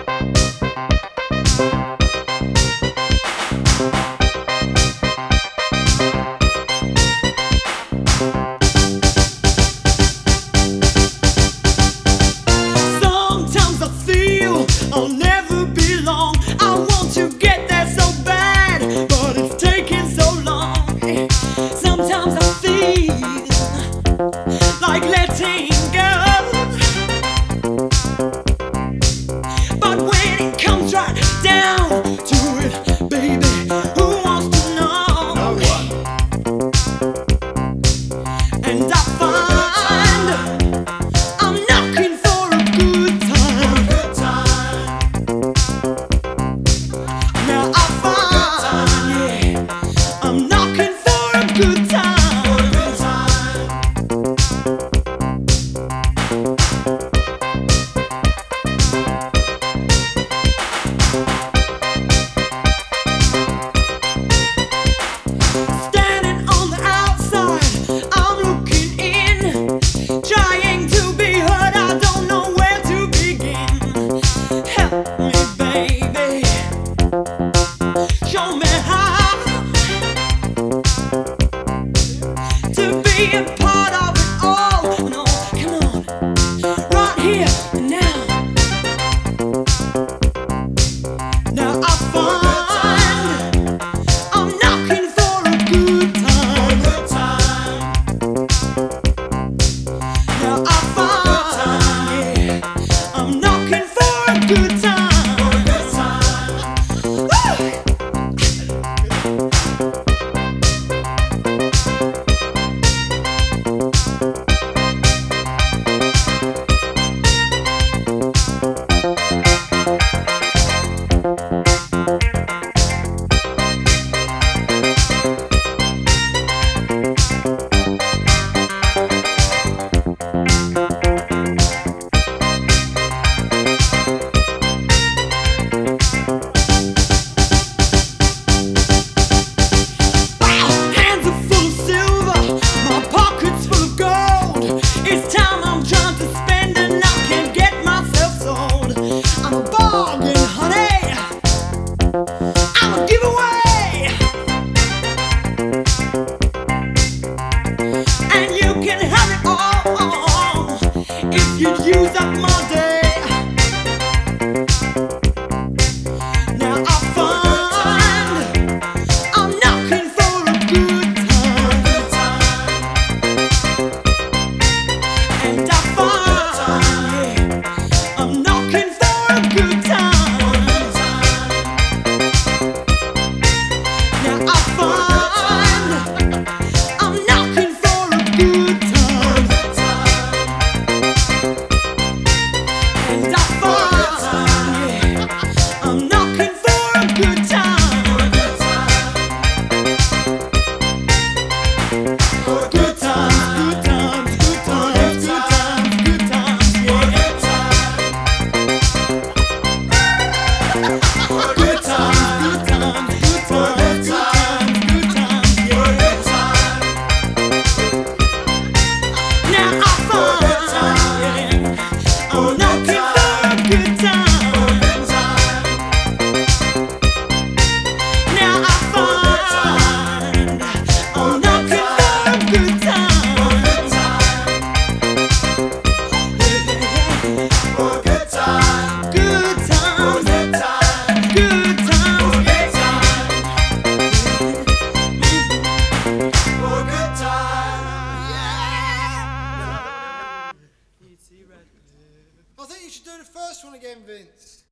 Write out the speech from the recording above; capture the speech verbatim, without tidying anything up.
Sometimes I feel I'll never be long. I want to get there so bad, but it's taking so long. Sometimes I feel like letting go, but when it comes right down to it, baby, who wants to know? No one. And I find I'm knocking for a good time. Good time. Now I find, yeah, I'm knocking for a good time. Good time. Standing on the outside, I'm looking in, trying to be heard. I don't know where to begin. Help me, baby. Show me how to be a part of it all. No, come on, right here and now. Now I find I'm knocking for a good time. Good time. Now I find, yeah, I'm knocking for a good time. Good time. Woo! Hands are full of silver, my pockets full of gold. It's time I'm trying to spend and I can't get myself sold. I'm a bargain, honey. I'm a giveaway, and you can have it all if you use up my day. Now I find I'm knocking for a good time. Good time. And I find, yeah, I'm knocking for a good time. Good time. Now I find I'm knocking for a good time. Good time. And I find, yeah, I'm knocking for a good time. Good time. Good times, good times, good times, good times, good times, yeah. Good time. Good times, good times, good times, good times, good times, yeah. Good time. Now I find, yeah, I'm knocking for a good time. Good time. Now I find I'm knocking for a good time. Good time. Yeah. Good time. Good times, Good time. good times, Good time. mhm. Good time. Yeah. I think you should do the first one again, Vince.